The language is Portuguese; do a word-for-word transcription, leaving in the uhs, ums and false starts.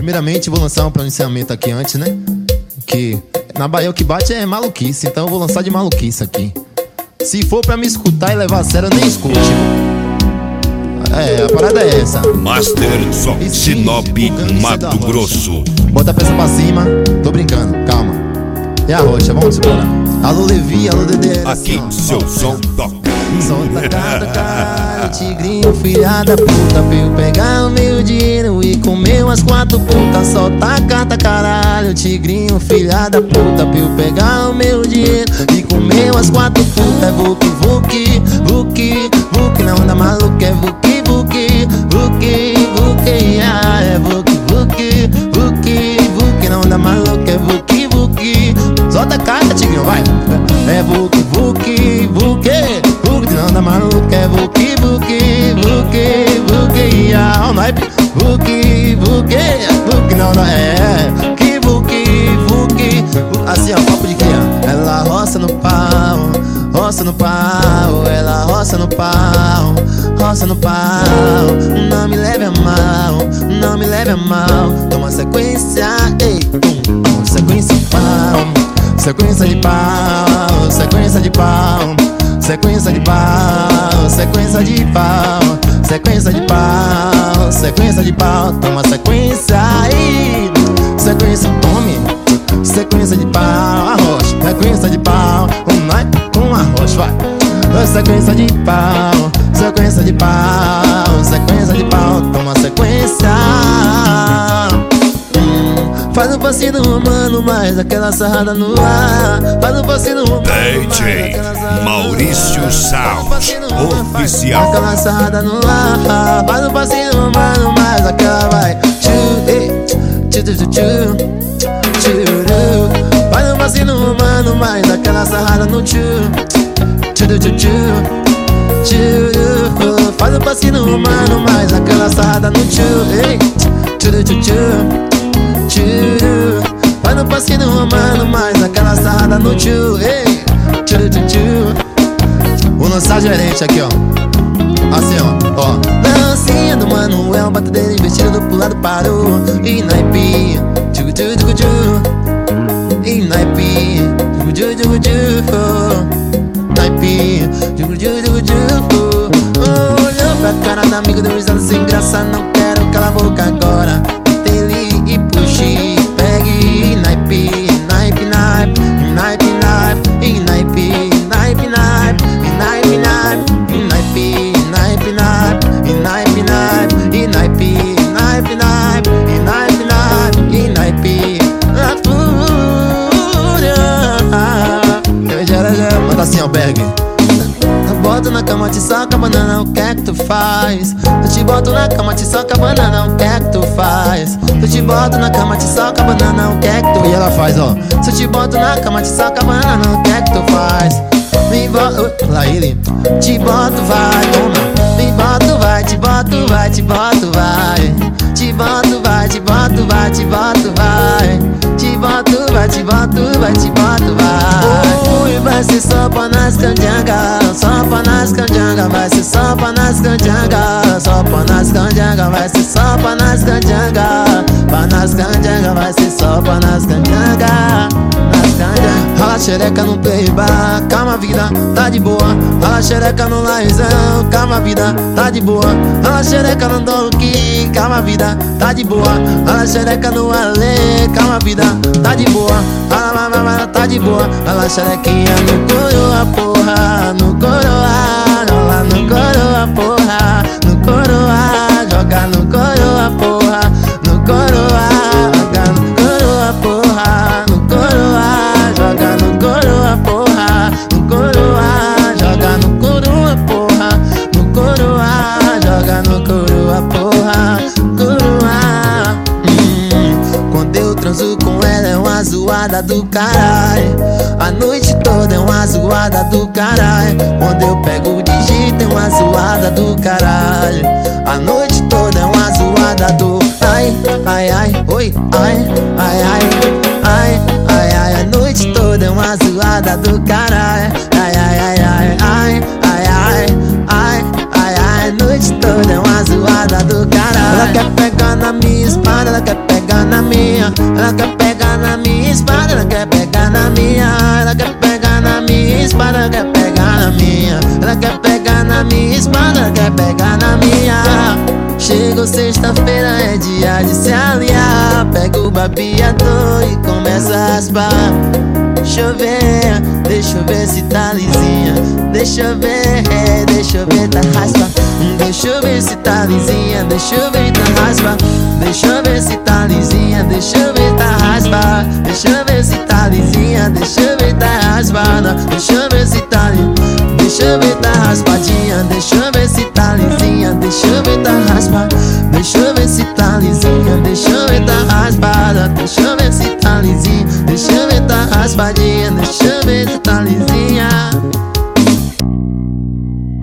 primeiramente vou lançar um pronunciamento aqui antes, né? Que na Bahia o que bate é maluquice, então eu vou lançar de maluquice aqui. Se for pra me escutar e levar a sério, eu nem escute. É, a parada é essa. Master Só, Sinop, Mato Grosso. Bota a peça pra cima, tô brincando, calma. E a rocha, vamos embora. Alô Levi, alô Dedé. Aqui seu som toca. Solta cada cara, tigrinho, filha da puta. Veio pegar o meu dinheiro e comeu as quatro putas. Solta a carta, caralho, tigrinho, filha da puta. Veio pegar o meu dinheiro e comeu as quatro putas. É vuki, vuki, vuki, vuki, na onda maluca. É vuki, vuki, vuki, vuki, ah, é vuki, vuki, vuki, vuki, na onda maluca. É vuki, vuki. Solta a carta, tigrinho, vai. É vuki, vuki, vuki, vuki, não anda maluca. É vuki, vuki, vuki, vuki, ah, o naipe. Vuki, vuki, vuki, não dá, é que vuki, vuki. Assim ó, papo de criança. Ela roça no pau, roça no pau. Ela roça no pau, roça no pau. Não me leve a mal, não me leve a mal. Toma sequência, ei, pum, pum, sequência de pau. Sequência de pau, sequência de pau, sequência de pau, sequência de pau, sequência de pau, sequência de pau. Toma sequência aí, sequência, tome, sequência de pau, arroz, sequência de pau, um naipe com arroz, vai. Sequência de pau, sequência de pau, sequência de pau. Toma sequência. Faz um passinho humano, mais aquela sarrada no ar. Faz um passinho humano, D J Maurício Sound Oficial. Aquela sarrada no ar. Faz um passinho humano, mais aquela vai. Tchu, tchu, tchu, tchu. Faz um passinho humano, mais aquela sarrada no tchu. Tchu, tchu, tchu, tchu. Faz um passinho humano, mais aquela sarrada no tchu. Tchu, tchu, tchu. Vai no passinho romano, mais aquela sarrada no tchu. Ei, tchu, tchu, tchu. Vou lançar gerente aqui, ó. Assim, ó, ó. Dancinha do Manuel, bata dele investido pro lado parou. E naipe, tchu, tchu, tchu, tchu. E naipe, tchu, tchu, tchu, tchu. Naipe, tchu, tchu, tchu, tchu. Olhou pra cara da amiga, deu risada sem graça. Não quero calar a boca agora. E puxe, pegue, naipe, naipe, naipe, naipe, naipe, e naipe, naipe, naipe, e naipe, naipe, e naipe, naipe, naipe, e naipe, naipe, e naipe, naipe, naipe, e naipe, naipe, e naipe, a fúria. Manda assim, albergue. Boto na cama, te soca, banana, o que é que tu faz? Eu te boto na cama, te soca, banana, o que é que tu faz? Eu te boto na cama, te soca, banana, o que é que tu... E ela faz, ó. Se eu te boto na cama, te soca, banana, o que é que tu faz? Me boto... Lá ele. Te boto, vai, toma. Me boto, vai, te boto, vai, te boto, vai. Te boto, vai, te boto, vai, te boto, vai. Te boto, vai, te boto, vai, te boto, vai. Ui, vai ser só pra nas canjangas, só pra nas canjangas, vai ser só pra nas canjangas, só pra nas canjangas, vai ser só pra nas canjangas, pra nas canjangas, vai ser só pra nas canjangas, nas canjangas. Rala xereca no playbar, calma vida, tá de boa. Rala xereca no laizão, calma vida, tá de boa. Rala xereca no donkey, calma vida, tá de boa. Rala xereca no ale, calma vida, tá de boa. Rala, rala, tá de boa. Rala xerequinha no coroa, porra, no coroa. Rola no coroa, porra, no coroa. Joga no coroa, porra, no coroa. Joga no coroa, porra, no coroa. Joga no coroa, porra, no coroa. Joga no coroa, porra, no coroa. Joga no coroa, porra, coroa. Hum, quando eu transo com ela é uma zoada do caralho. A noite toda é uma zoada do caralho. Quando eu pego o digito é uma zoada do caralho. A noite toda é uma zoada do ai, ai, ai, oi, ai, ai, ai, ai, ai, ai. A noite toda é uma zoada do caralho. Ai, ai, ai, ai, ai, ai, ai, ai, ai, ai. A noite toda doida é uma zoada do caralho. Ela quer pegar na minha espada, ela quer pegar na minha. Ela quer pegar na minha espada, ela quer pegar na minha. Ela quer pegar na minha espada, ela quer pegar na minha. Ela quer pegar na minha espada, ela quer pegar na minha. Chegou sexta-feira, é dia de se aliar. Pega o babeador e começa a raspar. Deixa eu ver, deixa eu ver se tá lisinha. Deixa eu ver, deixa eu ver, tá raspa. Deixa eu ver se tá lisinha, deixa eu ver, tá raspa. Deixa eu ver se tá lisinha, deixa eu ver, tá raspa. Deixa eu ver se tá lisinha, deixa eu ver, tá raspada. Deixa eu ver se tá lisinha, deixa eu ver, tá raspadinha. Deixa eu ver se tá lisinha, deixa eu ver, tá raspa. Deixa eu ver se tá lisinha, deixa eu ver, tá raspada. Deixa eu ver se tá lisinha, deixa eu ver, tá raspadinha. Deixa eu ver se tá lisinha.